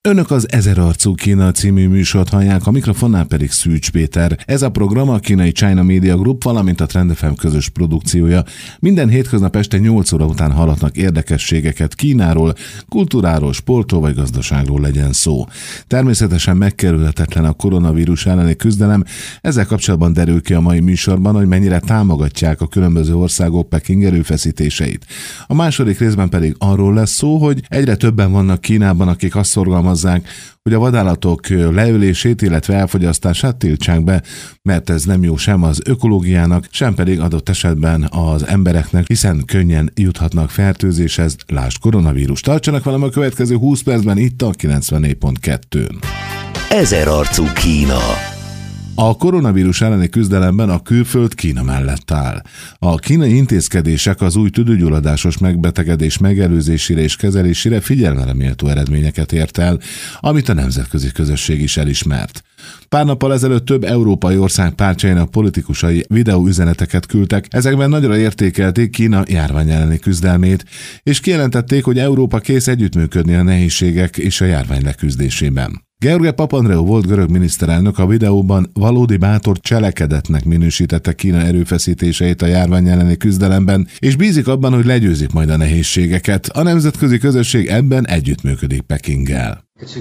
Önök az 1000 arcú Kína című műsort hallják, a mikrofonnál pedig Szűcs Péter. Ez a program a kínai China Media Group, valamint a Trend FM közös produkciója. Minden hétköznap este 8 óra után hallhatnak érdekességeket Kínáról, kultúráról, sportról vagy gazdaságról legyen szó. Természetesen megkerülhetetlen a koronavírus elleni küzdelem, ezzel kapcsolatban derül ki a mai műsorban, hogy mennyire támogatják a különböző országok Peking erőfeszítéseit. A második részben pedig arról lesz szó, hogy egyre többen vannak Kínában, akik azt szorgalmazzák, hogy a vadállatok leölését, illetve elfogyasztását tiltsák be, mert ez nem jó sem az ökológiának, sem pedig adott esetben az embereknek, hiszen könnyen juthatnak fertőzéshez, lásd koronavírus. Tartsanak velem a következő 20 percben itt a 94.2-n. 1000 arcú Kína. A koronavírus elleni küzdelemben a külföld Kína mellett áll. A kínai intézkedések az új tüdőgyulladásos megbetegedés megelőzésére és kezelésére figyelemre méltó eredményeket ért el, amit a nemzetközi közösség is elismert. Pár nappal ezelőtt több európai ország pártjainak politikusai videóüzeneteket küldtek, ezekben nagyra értékelték Kína járvány elleni küzdelmét, és kijelentették, hogy Európa kész együttműködni a nehézségek és a járvány leküzdésében. George Papandreou volt görög miniszterelnök a videóban valódi bátor cselekedetnek minősítette Kína erőfeszítéseit a járvány elleni küzdelemben, és bízik abban, hogy legyőzik majd a nehézségeket. A nemzetközi közösség ebben együttműködik Pekinggel.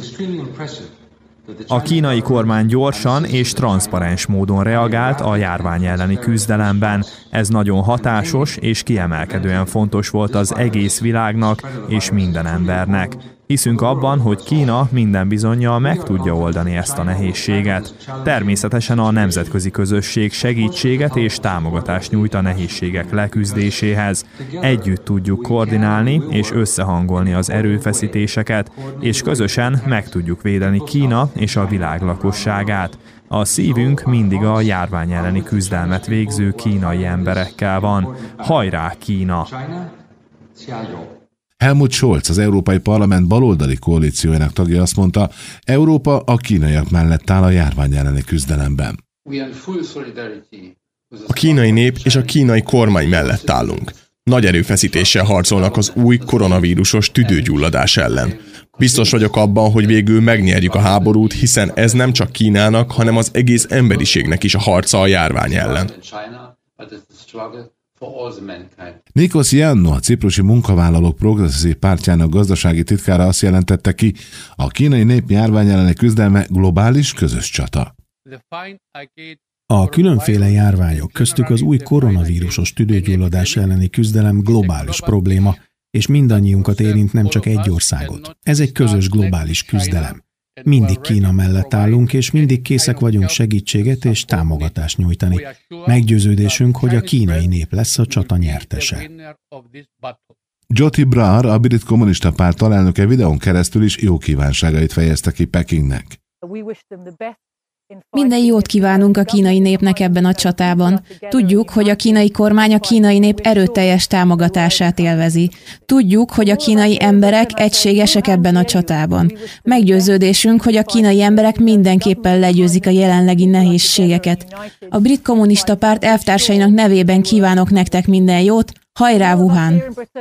A kínai kormány gyorsan és transzparens módon reagált a járvány elleni küzdelemben. Ez nagyon hatásos és kiemelkedően fontos volt az egész világnak és minden embernek. Hiszünk abban, hogy Kína minden bizonnyal meg tudja oldani ezt a nehézséget. Természetesen a nemzetközi közösség segítséget és támogatást nyújt a nehézségek leküzdéséhez. Együtt tudjuk koordinálni és összehangolni az erőfeszítéseket, és közösen meg tudjuk védeni Kína és a világ lakosságát. A szívünk mindig a járvány elleni küzdelmet végző kínai emberekkel van. Hajrá, Kína! Helmut Scholz, az Európai Parlament baloldali koalíciójának tagja azt mondta, Európa a kínaiak mellett áll a járvány elleni küzdelemben. A kínai nép és a kínai kormány mellett állunk. Nagy erőfeszítéssel harcolnak az új koronavírusos tüdőgyulladás ellen. Biztos vagyok abban, hogy végül megnyerjük a háborút, hiszen ez nem csak Kínának, hanem az egész emberiségnek is a harca a járvány ellen. Nikos Iannou, a ciprusi munkavállalók progresszív pártjának gazdasági titkára azt jelentette ki, a kínai nép járvány elleni küzdelme globális közös csata. A különféle járványok, köztük az új koronavírusos tüdőgyulladás elleni küzdelem globális probléma, és mindannyiunkat érint, nem csak egy országot. Ez egy közös globális küzdelem. Mindig Kína mellett állunk, és mindig készek vagyunk segítséget és támogatást nyújtani. Meggyőződésünk, hogy a kínai nép lesz a csata nyertese. Jyoti Brar, a brit kommunista párt alelnöke videón keresztül is jó kívánságait fejezte ki Pekingnek. Minden jót kívánunk a kínai népnek ebben a csatában. Tudjuk, hogy a kínai kormány a kínai nép erőteljes támogatását élvezi. Tudjuk, hogy a kínai emberek egységesek ebben a csatában. Meggyőződésünk, hogy a kínai emberek mindenképpen legyőzik a jelenlegi nehézségeket. A brit kommunista párt elvtársainak nevében kívánok nektek minden jót. Hajrá, Wuhan!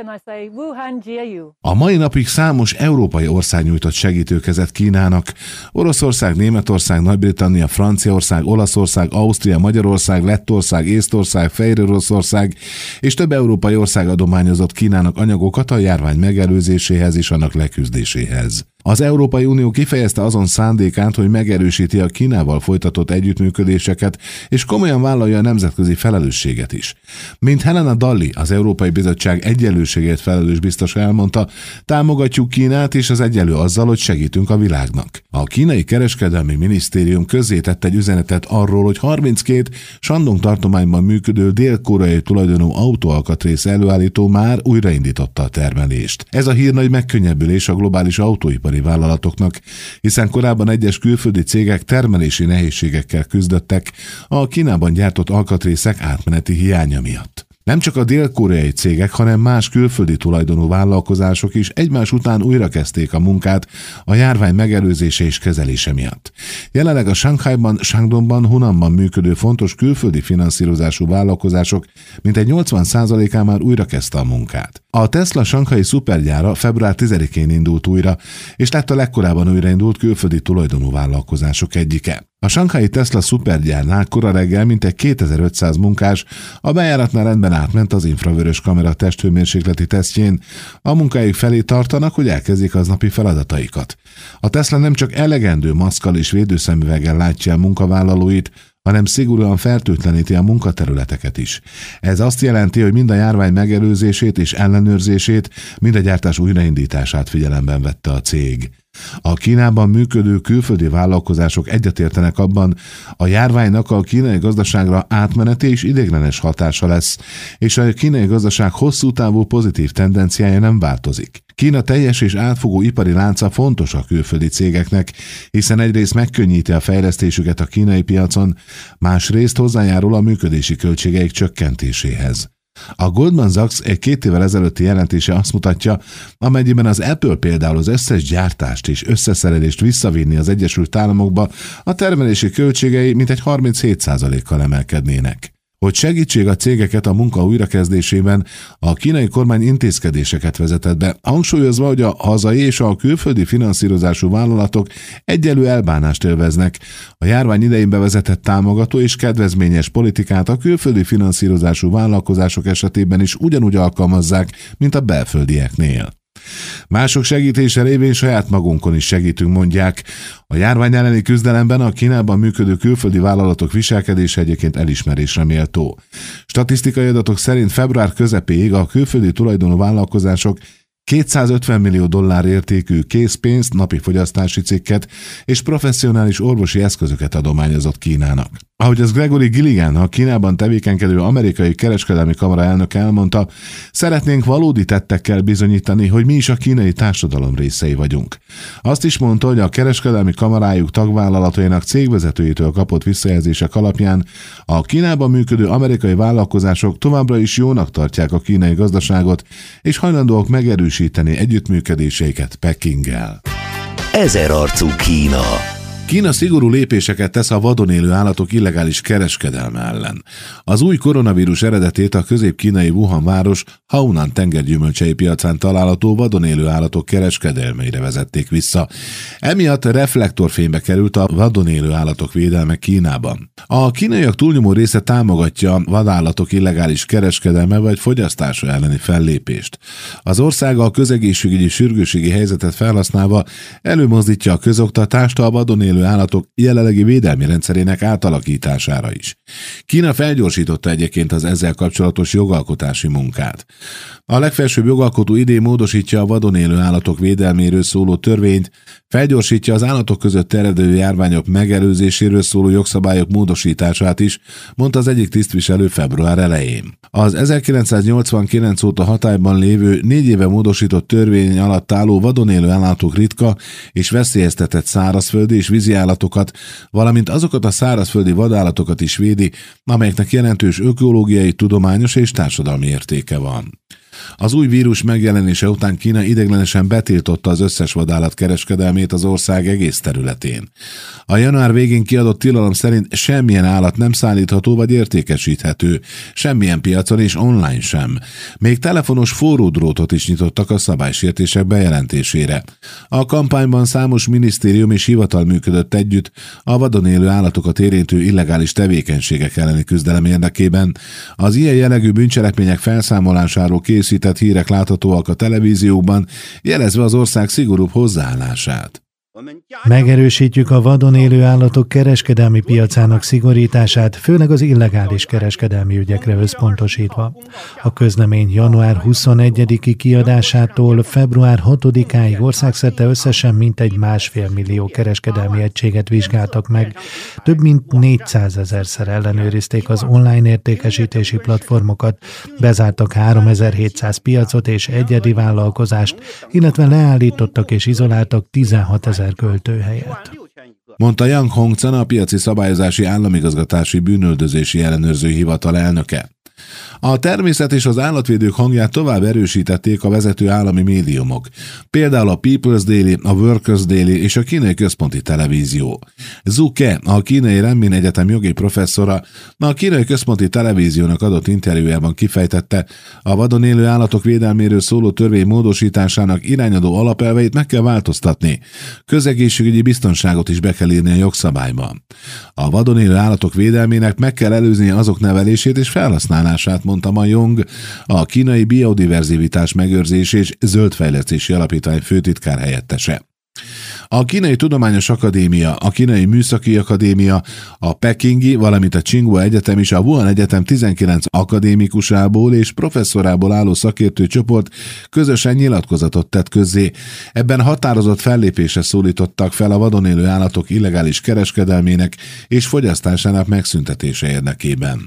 A mai napig számos európai ország nyújtott segítőkezet Kínának. Oroszország, Németország, Nagy-Britannia, Franciaország, Olaszország, Ausztria, Magyarország, Lettország, Észtország, Fehéroroszország és több európai ország adományozott Kínának anyagokat a járvány megelőzéséhez és annak leküzdéséhez. Az Európai Unió kifejezte azon szándékát, hogy megerősíti a Kínával folytatott együttműködéseket, és komolyan vállalja a nemzetközi felelősséget is. Mint Helena Dalli, az Európai Bizottság egyenlőségért felelős biztos elmondta, támogatjuk Kínát és az egyenlő azzal, hogy segítünk a világnak. A kínai kereskedelmi minisztérium közzétett egy üzenetet arról, hogy 32 Shandong tartományban működő dél-koreai tulajdonú autóalkatrész előállító már újraindította a termelést. Ez a hír nagy megkönnyebbülés a globális autóipari vállalatoknak, hiszen korábban egyes külföldi cégek termelési nehézségekkel küzdöttek a Kínában gyártott alkatrészek átmeneti hiánya miatt. Nem csak a dél-koreai cégek, hanem más külföldi tulajdonú vállalkozások is egymás után újrakezdték a munkát a járvány megelőzése és kezelése miatt. Jelenleg a Sanghaiban, Shandongban, Hunanban működő fontos külföldi finanszírozású vállalkozások mintegy 80%-án már újrakezdte a munkát. A Tesla shanghai szupergyára február 10-én indult újra, és lett a legkorábban újraindult külföldi tulajdonú vállalkozások egyike. A shanghai Tesla szupergyárnál kora reggel mintegy 2500 munkás a bejáratnál rendben átment az infravörös kamera testhőmérsékleti tesztjén. A munkájuk felé tartanak, hogy elkezdik aznapi feladataikat. A Tesla nem csak elegendő maszkkal és védőszemüveggel látja a munkavállalóit, hanem szigorúan fertőtleníti a munkaterületeket is. Ez azt jelenti, hogy mind a járvány megelőzését és ellenőrzését, mind a gyártás újraindítását figyelemben vette a cég. A Kínában működő külföldi vállalkozások egyetértenek abban, a járványnak a kínai gazdaságra átmeneti és ideiglenes hatása lesz, és a kínai gazdaság hosszú távú pozitív tendenciája nem változik. Kína teljes és átfogó ipari lánca fontos a külföldi cégeknek, hiszen egyrészt megkönnyíti a fejlesztésüket a kínai piacon, másrészt hozzájárul a működési költségeik csökkentéséhez. A Goldman Sachs egy 2 évvel ezelőtti jelentése azt mutatja, amennyiben az Apple például az összes gyártást és összeszerelést visszavinni az Egyesült Államokba, a termelési költségei mintegy 37%-kal emelkednének. Hogy segítsék a cégeket a munka újrakezdésében, a kínai kormány intézkedéseket vezetett be, hangsúlyozva, hogy a hazai és a külföldi finanszírozású vállalatok egyenlő elbánást élveznek. A járvány idején bevezetett támogató és kedvezményes politikát a külföldi finanszírozású vállalkozások esetében is ugyanúgy alkalmazzák, mint a belföldieknél. Mások segítése révén saját magunkon is segítünk, mondják. A járvány elleni küzdelemben a Kínában működő külföldi vállalatok viselkedése egyébként elismerésre méltó. Statisztikai adatok szerint február közepéig a külföldi tulajdonú vállalkozások $250 millió értékű készpénzt, napi fogyasztási cikket és professzionális orvosi eszközöket adományozott Kínának. Ahogy az Gregory Gilligan, a Kínában tevékenykedő amerikai kereskedelmi kamara elnöke elmondta, szeretnénk valódi tettekkel bizonyítani, hogy mi is a kínai társadalom részei vagyunk. Azt is mondta, hogy a kereskedelmi kamarájuk tagvállalatainak cégvezetőjétől kapott visszajelzések alapján a Kínában működő amerikai vállalkozások továbbra is jónak tartják a kínai gazdaságot, és hajlandóak megerősíteni együttműködéseiket Pekinggel. Ezerarcú Kína. Kína szigorú lépéseket tesz a vadon élő állatok illegális kereskedelme ellen. Az új koronavírus eredetét a közép-kínai Wuhan város Hainan tengergyümölcsei piacán található vadon élő állatok kereskedelmeire vezették vissza. Emiatt reflektorfénybe került a vadon élő állatok védelme Kínában. A kínaiak túlnyomó része támogatja a vadállatok illegális kereskedelme vagy fogyasztása elleni fellépést. Az ország a közegészségügyi sürgősségi helyzetet felhasználva előmozdítja a közoktatást a vadon élő állatok jelenlegi védelmi rendszerének átalakítására is. Kína felgyorsította egyébként az ezzel kapcsolatos jogalkotási munkát. A legfelsőbb jogalkotó idén módosítja a vadon élő állatok védelméről szóló törvényt, felgyorsítja az állatok között terjedő járványok megelőzéséről szóló jogszabályok módosítását is, mondta az egyik tisztviselő február elején. Az 1989 óta hatályban lévő 4 éve módosított törvény alatt álló vadon élő állatok ritka és veszélyeztetett szárazföldi és vízi állatokat, valamint azokat a szárazföldi vadállatokat is védi, amelyeknek jelentős ökológiai, tudományos és társadalmi értéke van. Az új vírus megjelenése után Kína ideiglenesen betiltotta az összes vadállat kereskedelmét az ország egész területén. A január végén kiadott tilalom szerint semmilyen állat nem szállítható vagy értékesíthető, semmilyen piacon és online sem. Még telefonos forródrótot is nyitottak a szabálysértések bejelentésére. A kampányban számos minisztérium és hivatal működött együtt a vadon élő állatokat érintő illegális tevékenységek elleni küzdelem érdekében. Az ilyen jellegű bűncselekmények felszámolásáról készített hírek láthatóak a televízióban, jelezve az ország szigorúbb hozzáállását. Megerősítjük a vadon élő állatok kereskedelmi piacának szigorítását, főleg az illegális kereskedelmi ügyekre összpontosítva. A közlemény január 21-i kiadásától február 6-áig országszerte összesen mintegy 1,5 millió kereskedelmi egységet vizsgáltak meg. Több mint 400 000-szer ellenőrizték az online értékesítési platformokat, bezártak 3700 piacot és egyedi vállalkozást, illetve leállítottak és izoláltak 16 000 költőhelyet. Mondta Yang Hongzhen, a piaci szabályozási államigazgatási bűnöldözési ellenőrző hivatal elnöke. A természet és az állatvédők hangját tovább erősítették a vezető állami médiumok, például a People's Daily, a Workers Daily és a kínai központi televízió. Zhu Ke, a kínai Renmin Egyetem jogi professzora, a kínai központi televíziónak adott interjújában kifejtette, a vadon élő állatok védelméről szóló törvény módosításának irányadó alapelveit meg kell változtatni. Közegészségügyi biztonságot is be kell írni a jogszabályba. A vadon élő állatok védelmének meg kell előznie azok nevelését és felhasználását, mondta Ma Yong, a kínai biodiverzivitás megőrzés és zöldfejlesztési alapítvány főtitkár helyettese. A Kínai Tudományos Akadémia, a Kínai Műszaki Akadémia, a Pekingi, valamint a Tsinghua Egyetem és a Wuhan Egyetem 19 akadémikusából és professzorából álló szakértőcsoport közösen nyilatkozatot tett közzé. Ebben határozott fellépésre szólítottak fel a vadon élő állatok illegális kereskedelmének és fogyasztásának megszüntetése érdekében.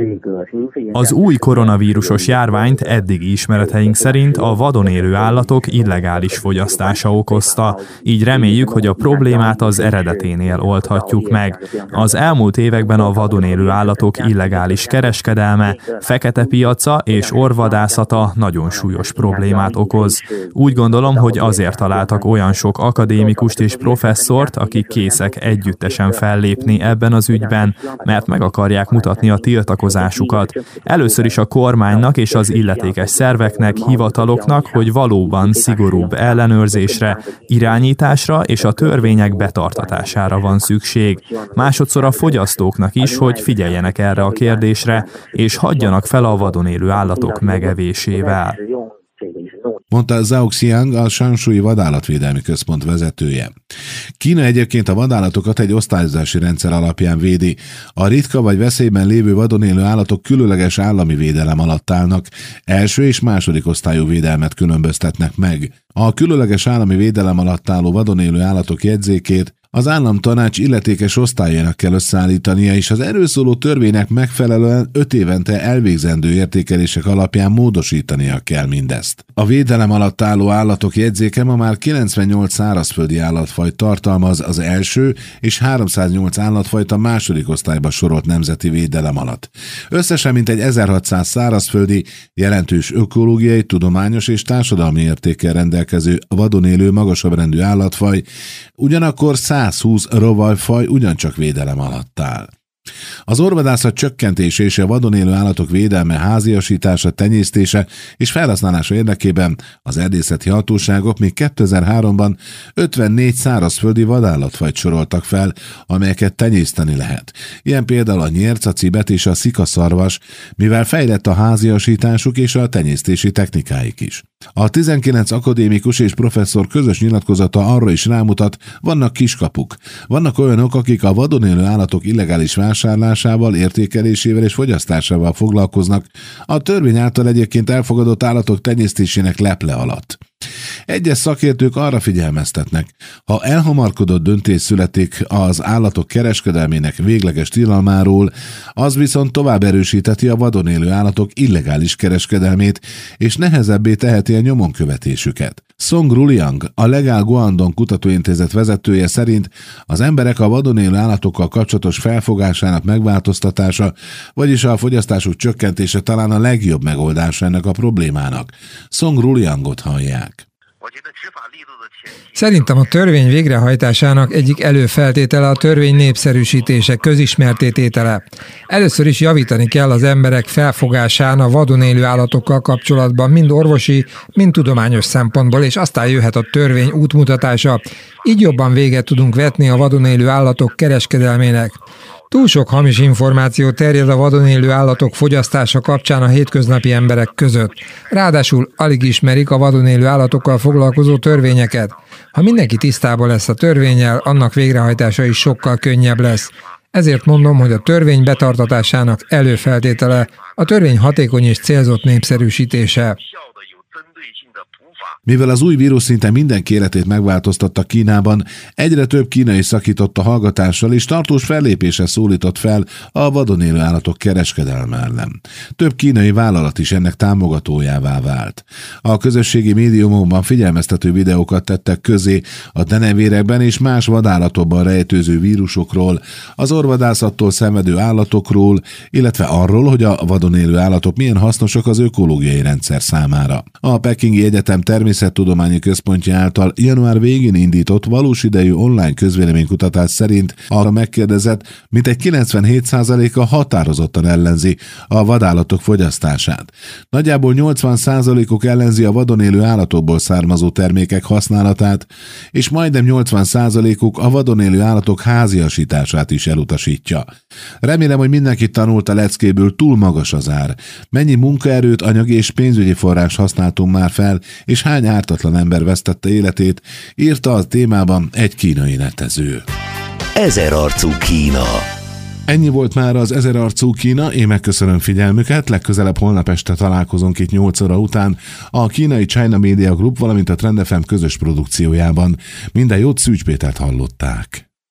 Az új koronavírusos járványt eddigi ismereteink szerint a vadon élő állatok illegális fogyasztása okozta, így reméljük, hogy a problémát az eredeténél oldhatjuk meg. Az elmúlt években a vadon élő állatok illegális kereskedelme, fekete piaca és orvvadászata nagyon súlyos problémát okoz. Úgy gondolom, hogy azért találtak olyan sok akadémikust és professzort, akik készek együttesen fellépni ebben az ügyben, mert meg akarják mutatni a tiltakozásukat. Először is a kormánynak és az illetékes szerveknek, hivataloknak, hogy valóban szigorúbb ellenőrzésre, irányításra és a törvények betartatására van szükség. Másodszor a fogyasztóknak is, hogy figyeljenek erre a kérdésre, és hagyjanak fel a vadon élő állatok megevésével, mondta Zhao Xiang, a Shanshui Vadállatvédelmi Központ vezetője. Kína egyébként a vadállatokat egy osztályozási rendszer alapján védi. A ritka vagy veszélyben lévő vadon élő állatok különleges állami védelem alatt állnak, első és második osztályú védelmet különböztetnek meg. A különleges állami védelem alatt álló vadon élő állatok jegyzékét az államtanács illetékes osztályának kell összeállítania, és az erről szóló törvénynek megfelelően 5 évente elvégzendő értékelések alapján módosítania kell mindezt. A védelem alatt álló állatok jegyzéke ma már 98 szárazföldi állatfajt tartalmaz az első és 308 állatfajt a második osztályba sorolt nemzeti védelem alatt. Összesen mintegy 1600 szárazföldi, jelentős ökológiai, tudományos és társadalmi értékkel rendelkező vadon élő magasabb rendű állatfaj, ugyanakkor 120 rovarfaj ugyancsak védelem alatt áll. Az orvadászat csökkentése és a vadon élő állatok védelme, háziasítása, tenyésztése és felhasználása érdekében az erdészeti hatóságok még 2003-ban 54 szárazföldi vadállatfajt soroltak fel, amelyeket tenyészteni lehet. Ilyen például a nyérc, a cibet és a szikaszarvas, mivel fejlett a háziasításuk és a tenyésztési technikáik is. A 19 akadémikus és professzor közös nyilatkozata arra is rámutat, vannak kiskapuk. Vannak olyanok, akik a vadon élő állatok illegális vásárlásával, értékelésével és fogyasztásával foglalkoznak, a törvény által egyébként elfogadott állatok tenyésztésének leple alatt. Egyes szakértők arra figyelmeztetnek, ha elhamarkodott döntés születik az állatok kereskedelmének végleges tilalmáról, az viszont tovább erősíteti a vadon élő állatok illegális kereskedelmét, és nehezebbé teheti a nyomon követésüket. Song Ruliang, a Legal Guangdong Kutatóintézet vezetője szerint az emberek a vadon élő állatokkal kapcsolatos felfogásának megváltoztatása, vagyis a fogyasztásuk csökkentése talán a legjobb megoldása ennek a problémának. Song Ruliangot hallják. Szerintem a törvény végrehajtásának egyik előfeltétele a törvény népszerűsítése, közismertté tétele. Először is javítani kell az emberek felfogásán a vadon élő állatokkal kapcsolatban, mind orvosi, mind tudományos szempontból, és aztán jöhet a törvény útmutatása. Így jobban véget tudunk vetni a vadon élő állatok kereskedelmének. Túl sok hamis információ terjed a vadon élő állatok fogyasztása kapcsán a hétköznapi emberek között. Ráadásul alig ismerik a vadon élő állatokkal foglalkozó törvényeket. Ha mindenki tisztában lesz a törvénnyel, annak végrehajtása is sokkal könnyebb lesz. Ezért mondom, hogy a törvény betartatásának előfeltétele a törvény hatékony és célzott népszerűsítése. Mivel az új vírus szinte mindenki életét megváltoztatta Kínában, egyre több kínai szakított a hallgatással és tartós fellépésre szólított fel a vadon élő állatok kereskedelme ellen. Több kínai vállalat is ennek támogatójává vált. A közösségi médiumokban figyelmeztető videókat tettek közé a denevérekben és más vadállatokban rejtőző vírusokról, az orvadászattól szenvedő állatokról, illetve arról, hogy a vadon élő állatok milyen hasznosak az ökológiai rendszer számára. A Pekingi Egyetem Természettudományi Központja által január végén indított valós idejű online közvéleménykutatás szerint arra megkérdezett, mintegy 97%-a határozottan ellenzi a vadállatok fogyasztását. Nagyjából 80%-uk ellenzi a vadon élő állatokból származó termékek használatát, és majdnem 80%-uk a vadon élő állatok háziasítását is elutasítja. Remélem, hogy mindenki tanult a leckéből, túl magas az ár. Mennyi munkaerőt, anyagi és pénzügyi forrás használtunk már fel, és hány ártatlan ember vesztette életét, írta a témában egy kínai netező. Ezerarcú Kína. Ennyi volt már az Ezerarcú Kína, én megköszönöm figyelmüket, legközelebb holnap este találkozunk itt 8 óra után a kínai China Media Group, valamint a Trend FM közös produkciójában. Minden jót, Szűcs Pétert hallották.